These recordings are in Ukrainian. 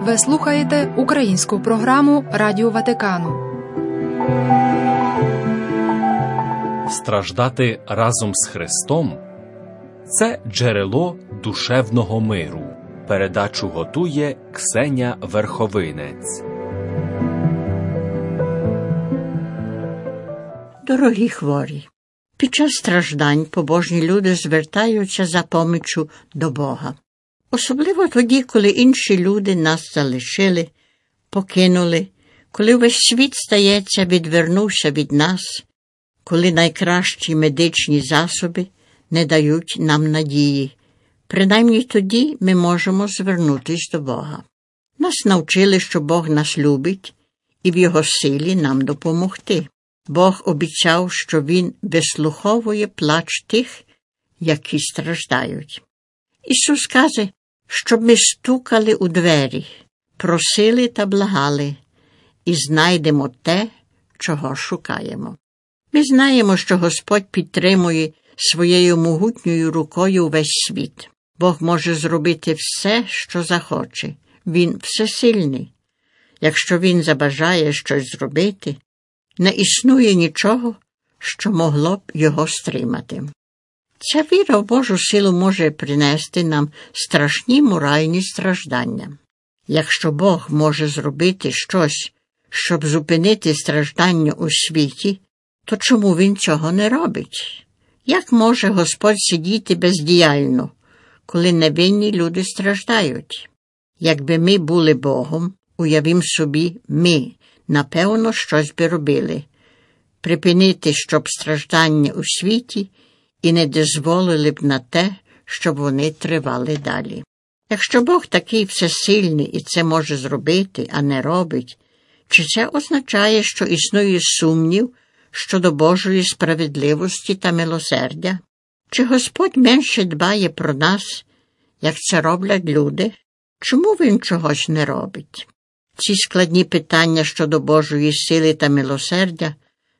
Ви слухаєте українську програму Радіо Ватикану. Страждати разом з Христом – це джерело душевного миру. Передачу готує Ксеня Верховинець. Дорогі хворі, під час страждань побожні люди звертаються за поміччю до Бога. Особливо тоді, коли інші люди нас залишили, покинули, коли весь світ, стається, відвернувся від нас, коли найкращі медичні засоби не дають нам надії. Принаймні тоді ми можемо звернутися до Бога. Нас навчили, що Бог нас любить і в Його силі нам допомогти. Бог обіцяв, що Він вислуховує плач тих, які страждають. Ісус каже, щоб ми стукали у двері, просили та благали, і знайдемо те, чого шукаємо. Ми знаємо, що Господь підтримує своєю могутньою рукою весь світ. Бог може зробити все, що захоче. Він всесильний. Якщо Він забажає щось зробити, не існує нічого, що могло б його стримати. Ця віра в Божу силу може принести нам страшні моральні страждання. Якщо Бог може зробити щось, щоб зупинити страждання у світі, то чому Він цього не робить? Як може Господь сидіти бездіяльно, коли невинні люди страждають? Якби ми були Богом, уявім собі, ми, напевно, щось би робили. Припинити, щоб страждання у світі, і не дозволили б на те, щоб вони тривали далі. Якщо Бог такий всесильний і це може зробити, а не робить, чи це означає, що існує сумнів щодо Божої справедливості та милосердя? Чи Господь менше дбає про нас, як це роблять люди? Чому Він чогось не робить? Ці складні питання щодо Божої сили та милосердя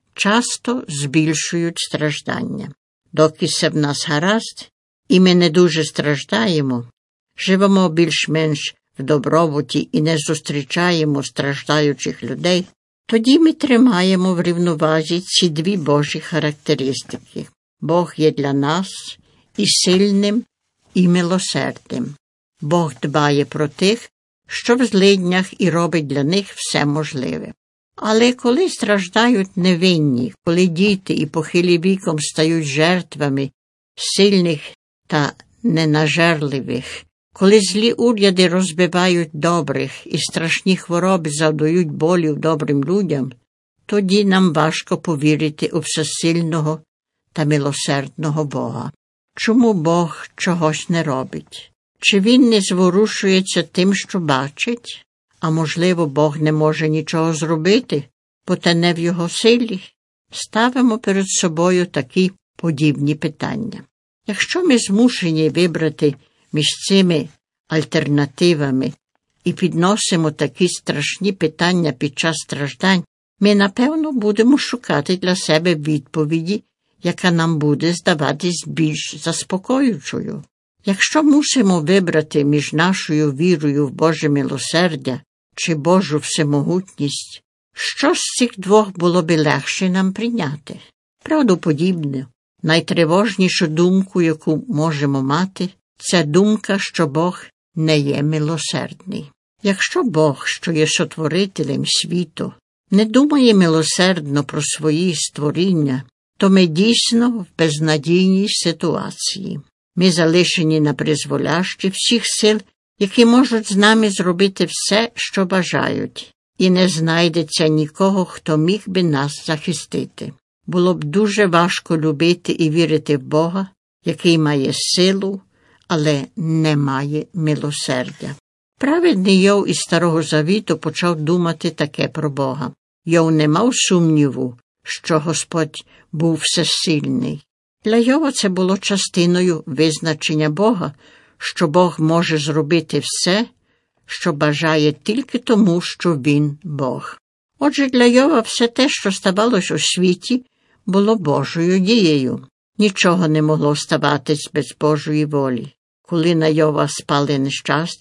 часто збільшують страждання. Доки все в нас гаразд, і ми не дуже страждаємо, живемо більш-менш в добробуті і не зустрічаємо страждаючих людей, тоді ми тримаємо в рівновазі ці дві Божі характеристики. Бог є для нас і сильним, і милосердним. Бог дбає про тих, що в злиднях, і робить для них все можливе. Але коли страждають невинні, коли діти і похилі віком стають жертвами сильних та ненажерливих, коли злі уряди розбивають добрих і страшні хвороби завдають болю добрим людям, тоді нам важко повірити у всесильного та милосердного Бога. Чому Бог чогось не робить? Чи Він не зворушується тим, що бачить? А можливо, Бог не може нічого зробити, бо те не в Його силі? Ставимо перед собою такі подібні питання. Якщо ми змушені вибрати між цими альтернативами і підносимо такі страшні питання під час страждань, ми, напевно, будемо шукати для себе відповіді, яка нам буде здаватись більш заспокоюючою. Якщо мусимо вибрати між нашою вірою в Боже милосердя чи Божу всемогутність, що з цих двох було би легше нам прийняти? Правдоподібно, найтривожнішу думку, яку можемо мати, це думка, що Бог не є милосердний. Якщо Бог, що є сотворителем світу, не думає милосердно про свої створіння, то ми дійсно в безнадійній ситуації. Ми залишені на призволяще всіх сил, які можуть з нами зробити все, що бажають, і не знайдеться нікого, хто міг би нас захистити. Було б дуже важко любити і вірити в Бога, який має силу, але не має милосердя. Праведний Йов із Старого Завіту почав думати таке про Бога. Йов не мав сумніву, що Господь був всесильний. Для Йова це було частиною визначення Бога, що Бог може зробити все, що бажає тільки тому, що Він Бог. Отже, для Йова все те, що ставалось у світі, було Божою дією. Нічого не могло ставатись без Божої волі. Коли на Йова спали нещастя,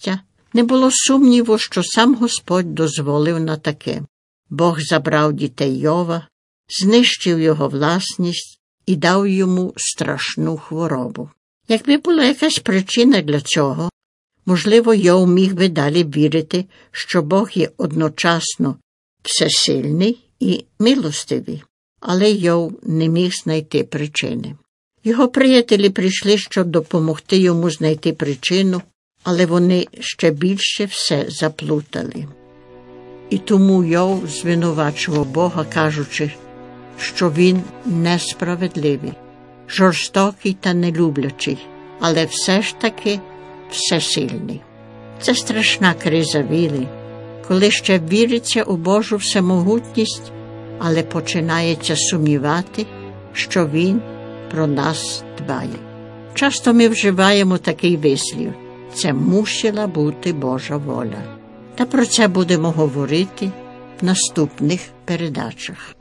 Не було сумніву, що сам Господь дозволив на таке. Бог забрав дітей Йова, знищив його власність і дав йому страшну хворобу. Якби була якась причина для цього, можливо, Йов міг би далі вірити, що Бог є одночасно всесильний і милостивий. Але Йов не міг знайти причини. Його приятелі прийшли, щоб допомогти йому знайти причину, але вони ще більше все заплутали. І тому Йов звинувачував Бога, кажучи, що він несправедливий, жорстокий та нелюблячий, але все ж таки всесильний. Це страшна криза віри, коли ще віриться у Божу всемогутність, але починається сумнівати, що Він про нас дбає. Часто ми вживаємо такий вислів – це мусила бути Божа воля. Та про це будемо говорити в наступних передачах.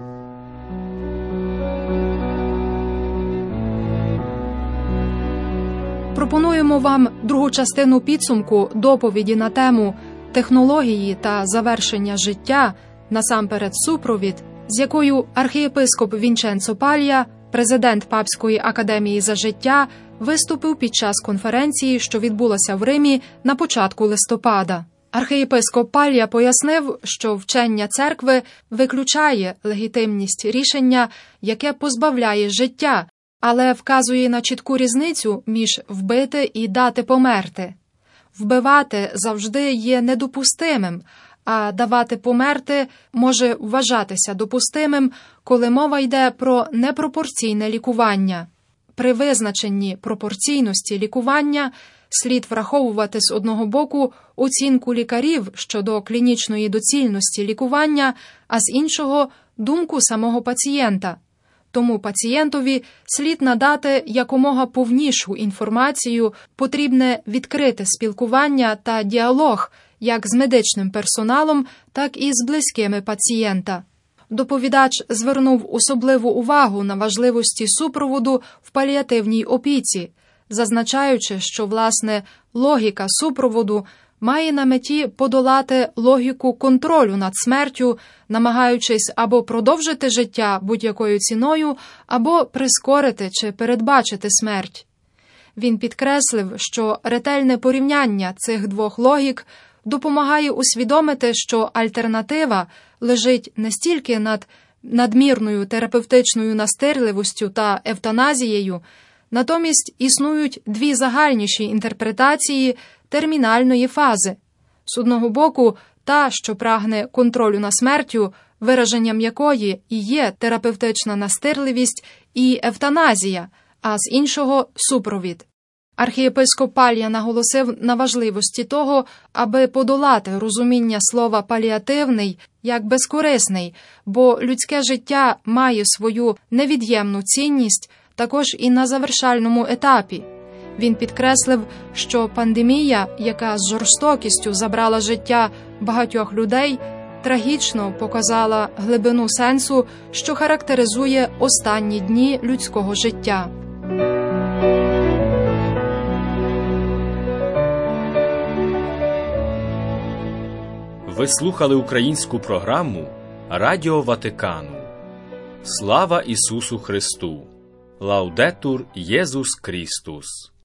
Пропонуємо вам другу частину підсумку доповіді на тему «Технології та завершення життя, насамперед супровід», з якою архієпископ Вінченцо Палья, президент Папської академії за життя, виступив під час конференції, що відбулася в Римі на початку листопада. Архієпископ Палья пояснив, що вчення церкви виключає легітимність рішення, яке позбавляє життя, але вказує на чітку різницю між вбити і дати померти. Вбивати завжди є недопустимим, а давати померти може вважатися допустимим, коли мова йде про непропорційне лікування. При визначенні пропорційності лікування слід враховувати з одного боку оцінку лікарів щодо клінічної доцільності лікування, а з іншого – думку самого пацієнта. Тому пацієнтові слід надати якомога повнішу інформацію, потрібне відкрите спілкування та діалог як з медичним персоналом, так і з близькими пацієнта. Доповідач звернув особливу увагу на важливості супроводу в паліативній опіці, зазначаючи, що, власне, логіка супроводу має на меті подолати логіку контролю над смертю, намагаючись або продовжити життя будь-якою ціною, або прискорити чи передбачити смерть. Він підкреслив, що ретельне порівняння цих двох логік допомагає усвідомити, що альтернатива лежить не стільки над надмірною терапевтичною настирливостю та евтаназією, натомість існують дві загальніші інтерпретації термінальної фази. З одного боку, та, що прагне контролю над смертю, вираженням якої і є терапевтична настирливість і евтаназія, а з іншого – супровід. Архієпископ Палья наголосив на важливості того, аби подолати розуміння слова «паліативний» як безкорисний, бо людське життя має свою невід'ємну цінність також і на завершальному етапі. Він підкреслив, що пандемія, яка з жорстокістю забрала життя багатьох людей, трагічно показала глибину сенсу, що характеризує останні дні людського життя. Ви слухали українську програму Радіо Ватикану. Слава Ісусу Христу! Лаудетур Єсус Христос!